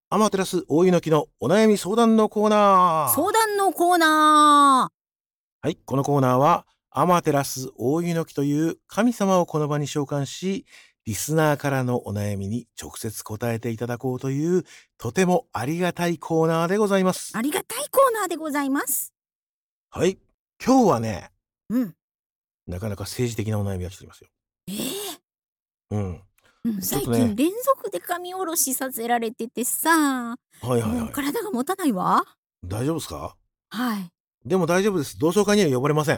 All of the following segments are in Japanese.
アマテラス大猪木のお悩み相談のコーナー。 相談のコーナー。 はい、このコーナーはアマテラス大猪木という神様をこの場に召喚し、リスナーからのお悩みに直接答えていただこうというとてもありがたいコーナーでございます。 ありがたいコーナーでございます。 はい、今日はね、 うん。 なかなか政治的なお悩みが来ていますよ。ちょっ最とね、 近連続で髪下ろしさせられててさ、 はいはいもうはい。 体が持たないわ。 大丈夫ですか？ はい。 でも大丈夫です。同窓会には呼ばれません。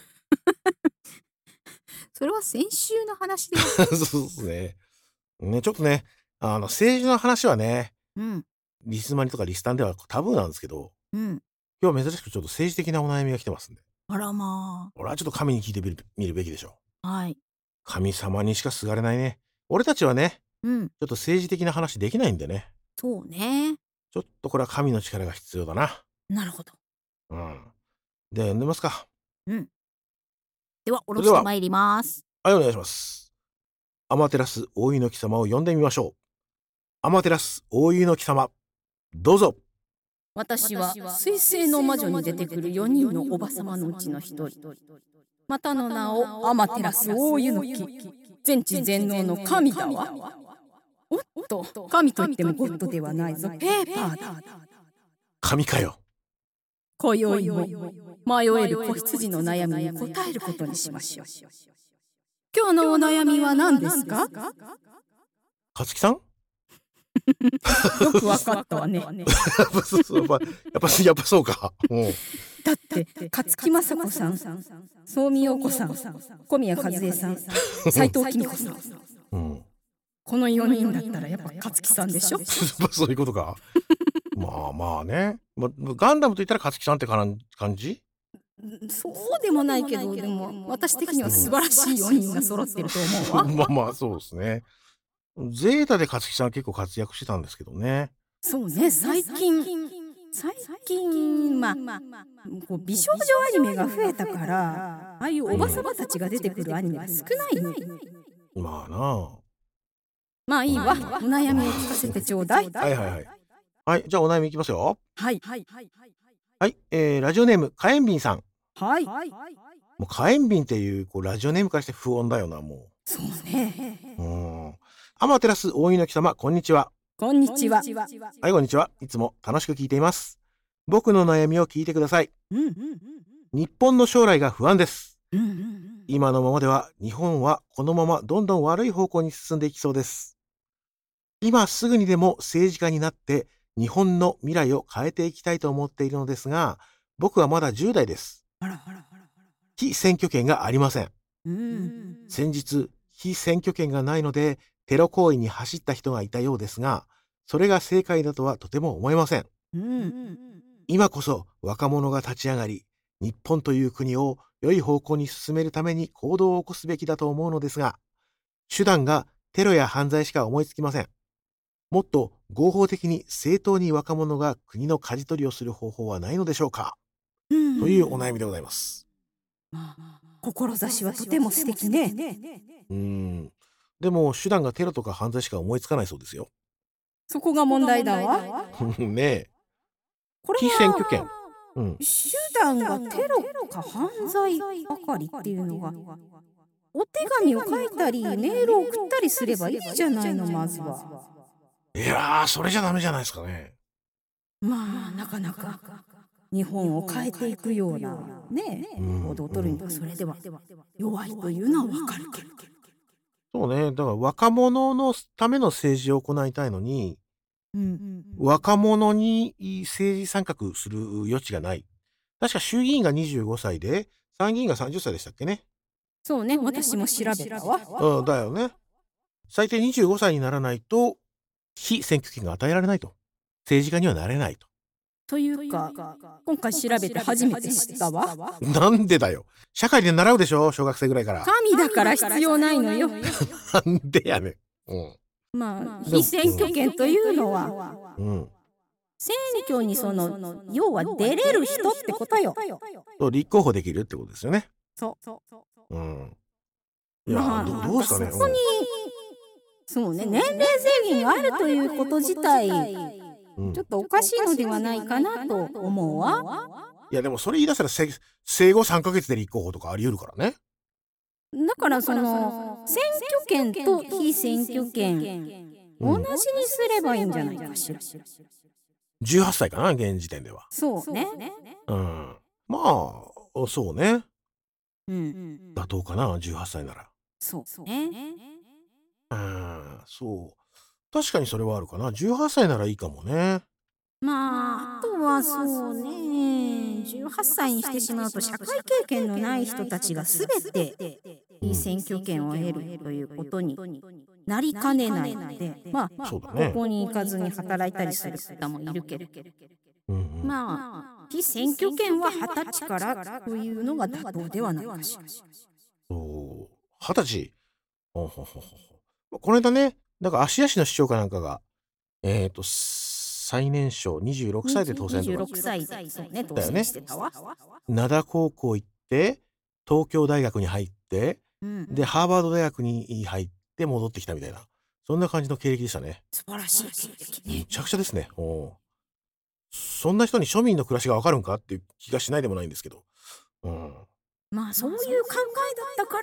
それは先週の話で。 そうですね。ちょっとね、政治の話はね、 うん。 リスマニとかリスタンではタブーなんですけど、 うん。 今日は珍しくちょっと政治的なお悩みが来てますんで。 あらま俺はちょっと神に聞いてみるべきでしょう。 あ。はい。 神様にしかすがれないね。俺たちはね、 うん。 ちょっと政治的な話できないんでね。 そうね。 ちょっとこれは神の力が必要だな。 なるほど。 うん。では読んでますか。 うん。では、下それでは、 ろしてまいります。 はい、お願いします。アマテラス大猪木様を呼んでみましょう。アマテラス大猪木様、どうぞ。 私は水星の魔女に出てくる4人のおばさまのうちの1人。またの名をアマテラス大湯の木。全知全能の神だわ。おっと、神といってもゴッドではないぞ。ペーパーだ。 神かよ。 今宵も迷える子羊の悩みに答えることにしましょう。今日のお悩みは何ですか？ 勝木さん？ よくわかったわね。 やっぱそうか。 だって勝木雅子さん、総見陽子さん、小宮和恵さん、斉藤貴美子さん。この4人だったらやっぱ勝木さんでしょ。 そういうことか。まあね。ガンダムと言ったら勝木さんって感じ？ そうでもないけど、でも私的には素晴らしい4人が揃ってると思うわ。 まあそうですね。ゼータで勝木さんは結構活躍してたんですけどね。 そうね、最近こう美少女アニメが増えたから、ああいうおばさまたちが出てくるアニメが少ないの。 まあな。 まあいいわ、お悩みを聞かせてちょうだい。 はい、じゃあお悩みいきますよ。 はい。 はい、ラジオネーム火炎瓶さん。 はい。 もう火炎瓶っていうラジオネームからして不穏だよな、もそうね。 う。アマテラス大猪木様、こんにちは。 こんにちは。 はい、こんにちは。いつも楽しく聞いています。僕の悩みを聞いてください。日本の将来が不安です。今のままでは日本はこのままどんどん悪い方向に進んでいきそうです。今すぐにでも政治家になって日本の未来を変えていきたいと思っているのですが、僕はまだ10代です。非選挙権がありません。先日、非選挙権がないのでテロ行為に走った人がいたようですが、それが正解だとはとても思えません。今こそ若者が立ち上がり、日本という国を良い方向に進めるために行動を起こすべきだと思うのですが、手段がテロや犯罪しか思いつきません。もっと合法的に正当に若者が国の舵取りをする方法はないのでしょうか、というお悩みでございます。 志はとても素敵ね。 でも手段がテロとか犯罪しか思いつかないそうですよ。 そこが問題だわ。 ねえ。 これ非選挙権。 手段がテロか犯罪ばかりっていうのが、お手紙を書いたりメールを送ったりすればいいじゃないの、まずは。 いやー、それじゃダメじゃないですかね。 まあなかなか日本を変えていくようなね、行動を取るにはそれでは弱いというのはわかるけど。 そうね。だから若者のための政治を行いたいのに、若者に政治参画する余地がない。確か衆議院が25歳で、参議院が30歳でしたっけね。 そうね、私も調べたわ。 だよね。最低25歳にならないと、非選挙権が与えられないと。政治家にはなれないと。 というか、今回調べて初めて知ったわ。 なんでだよ。社会で習うでしょ、小学生ぐらいから。 神だから必要ないのよ。 なんでやねん。 まあ、非選挙権というのは、選挙に要は出れる人ってことよ。 立候補できるってことですよね。 そう。 いや、どうですかね。 そこに、そうね、年齢制限があるということ自体、 ちょっとおかしいのではないかなと思うわ。 いやでもそれ言い出したら生後3ヶ月で立候補とかあり得るからね。 だから選挙権と非選挙権同じにすればいいんじゃないかしら。 18歳かな現時点では。 そうね。 まあそうね。妥当かな18歳なら。 そうね。 そう。確かにそれはあるかな。18歳ならいいかもね。 あとはそうね。18歳にしてしまうと社会経験のない人たちが全ていい選挙権を得るということになりかねないので、ここに行かずに働いたりする方もいるけれど、非選挙権は20歳からというのが妥当ではないかしら。 20歳。この間ね、だから芦屋市の市長かなんかが、最年少26歳で当選とか。 26歳でそうね、当選してたわ。 灘高校行って、東京大学に入って、で、ハーバード大学に入って戻ってきたみたいな。そんな感じの経歴でしたね。 素晴らしい経歴ね。 めちゃくちゃですね。そんな人に庶民の暮らしがわかるんかっていう気がしないでもないんですけど。 そういう考えだったから、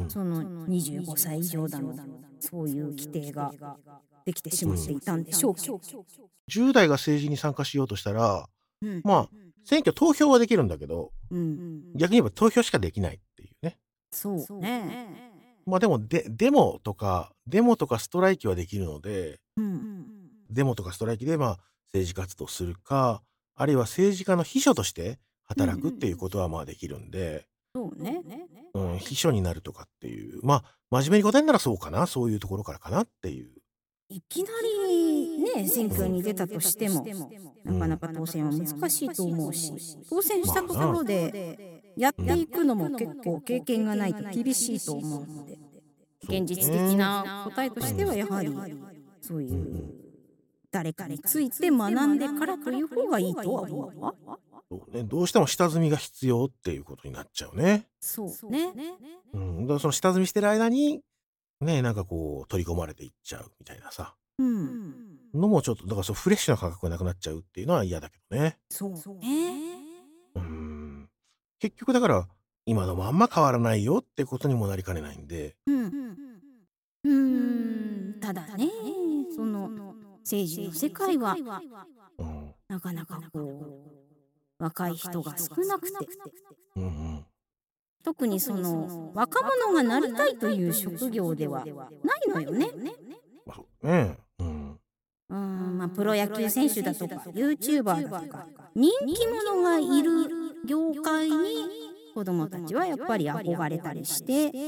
その25歳以上だの、そういう規定ができてしまっていたんでしょうけど。 10代が政治に参加しようとしたら、選挙投票はできるんだけど、逆に言えば投票しかできないっていうね。 そうね。 でもデモとかストライキはできるので、デモとかストライキで政治活動するか、あるいは政治家の秘書として働くっていうことはできるんで、秘書になるとかっていう、真面目に答えんならそうかな、そういうところからかなっていう。 いきなりね、選挙に出たとしても、なかなか当選は難しいと思うし、当選したところでやっていくのも結構経験がないと厳しいと思うので、現実的な答えとしてはやはりそういう誰かについて学んでからという方がいいとは思うわ。 どうしても下積みが必要っていうことになっちゃうね。 そうね。 だからその下積みしてる間になんかこう取り込まれていっちゃうみたいなさ、のもちょっとだからフレッシュな感覚がなくなっちゃうっていうのは嫌だけどね。 そうね。 結局だから今のまんま変わらないよってことにもなりかねないんで。 ただね、その政治の世界はなかなか若い人が少なくて、特にその若者がなりたいという職業ではないのよね。プロ野球選手だとか YouTuber だとか人気者がいる業界に子どもたちはやっぱり憧れたりして、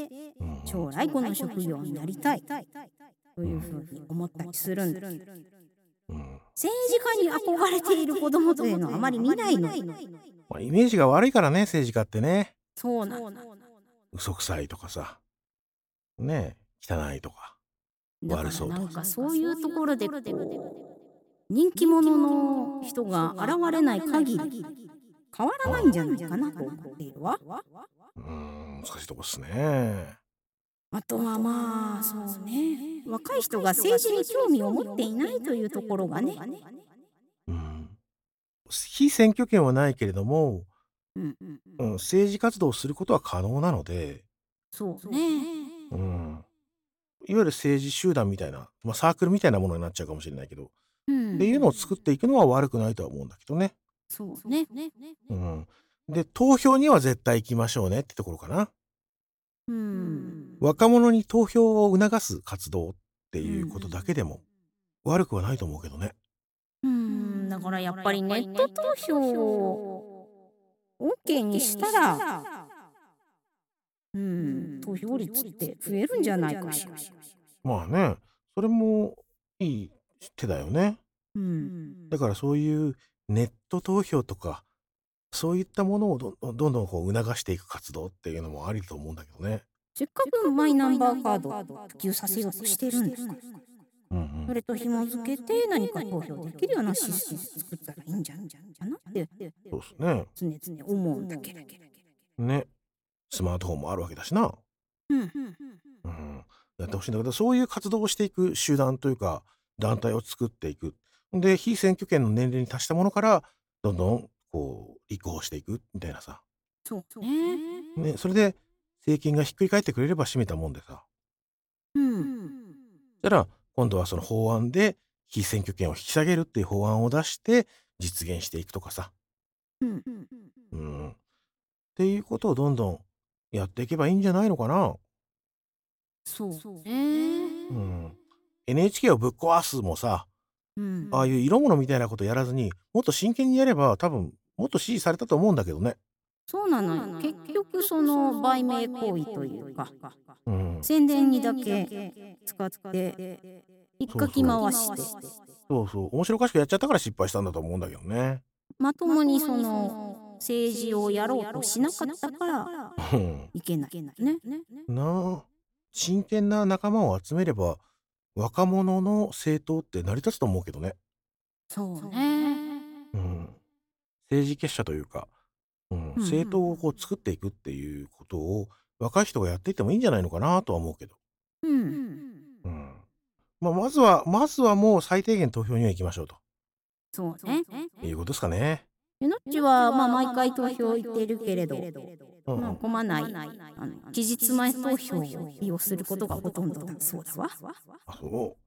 将来この職業になりたいというふうに思ったりするんです。政治家に憧れている子どもというのはあまり見ないの。 イメージが悪いからね、政治家ってね。 そうなの。 嘘くさいとかさ、汚いとか、悪そうとか。 なんかそういうところで人気者の人が現れない限り変わらないんじゃないかなと思っているわ。 難しいとこっすね。 あとはそうね、若い人が政治に興味を持っていないというところがね。 非選挙権はないけれども、政治活動をすることは可能なので、 そうね。 いわゆる政治集団みたいな、サークルみたいなものになっちゃうかもしれないけど、っていうのを作っていくのは悪くないとは思うんだけどね。 そうね。 で、投票には絶対行きましょうねってところかな。若者に投票を促す活動っていうことだけでも悪くはないと思うけどね。 だからやっぱりネット投票を OK にしたら、投票率って増えるんじゃないかしら。 それもいい手だよね。だからそういうネット投票とかそういったものをどんどん促していく活動っていうのもありと思うんだけどね。 せっかくマイナンバーカードを普及させようとしてるんですから、それと紐付けて何か投票できるようなシステム作ったらいいんじゃないかなってそうですね。 常々思うんだけどね。スマートフォンもあるわけだしな。やってほしいんだけど、そういう活動をしていく集団というか団体を作っていく。 で、被選挙権の年齢に達したものから、どんどん、こう、立候補していくみたいなさ。 そうね。 ね、それで、政権がひっくり返ってくれれば閉めたもんでさ。 うん。 だから、今度はその法案で、被選挙権を引き下げるっていう法案を出して、実現していくとかさ。 うん。 うん。っていうことをどんどんやっていけばいいんじゃないのかな。 そうね。 うん。NHK をぶっ壊すもさ、ああいう色物みたいなことやらずに、もっと真剣にやれば、多分、もっと支持されたと思うんだけどね。 そうなのよ。結局その売名行為というか、 うん。 宣伝にだけ使って引っかき回してそうそう。面白おかしくやっちゃったから失敗したんだと思うんだけどね。 まともにその政治をやろうとしなかったからうん。 いけないね。 なあ。真剣な仲間を集めれば、若者の政党って成り立つと思うけどね。 そうね。 うん。政治結社というか、政党をこう作っていくっていうことを、若い人がやっていってもいいんじゃないのかなとは思うけど。 うん。 うん。まずはもう最低限投票には行きましょうと。 そうね。 いうことですかね。 のっちはまあ毎回投票行ってるけれど、まあ混まない期日前投票を利用することがほとんどだそうだわ。 あ、そう。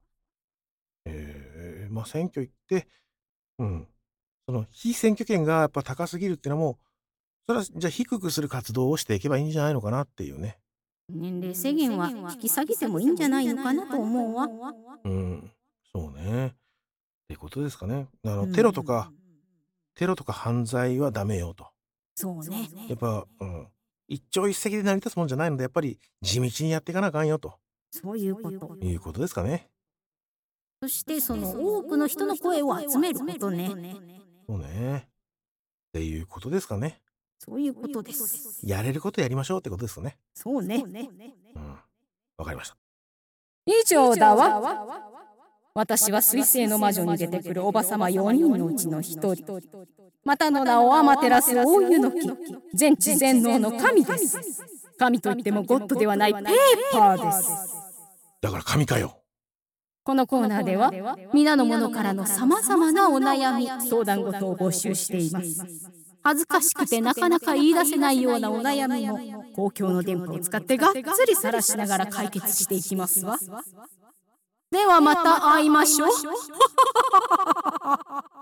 まあ選挙行って、その非選挙権がやっぱ高すぎるってのも、それはじゃあ低くする活動をしていけばいいんじゃないのかなっていうね。 年齢制限は引き下げてもいいんじゃないのかなと思うわ。 そうね。ってことですかね。テロとか犯罪はダメよと。 そうね。 やっぱ、一朝一夕で成り立つもんじゃないので、やっぱり地道にやっていかなあかんよと。 そういうこと。 いうことですかね。 そしてその多くの人の声を集めることね。 そうね。っていうことですかね。 そういうことです。 やれることやりましょうってことですね。 そうね。 わかりました。 以上だわ。私は水星の魔女に出てくるおばさま4人のうちの1人。またの名をアマテラス大湯の木。全知全能の神です。神といってもゴッドではないペーパーです。 だから神かよ。 このコーナーでは皆の者からのさまざまなお悩み相談事を募集しています。恥ずかしくてなかなか言い出せないようなお悩みも公共の電波を使ってがっつり晒しながら解決していきますわ。ではまた会いましょう。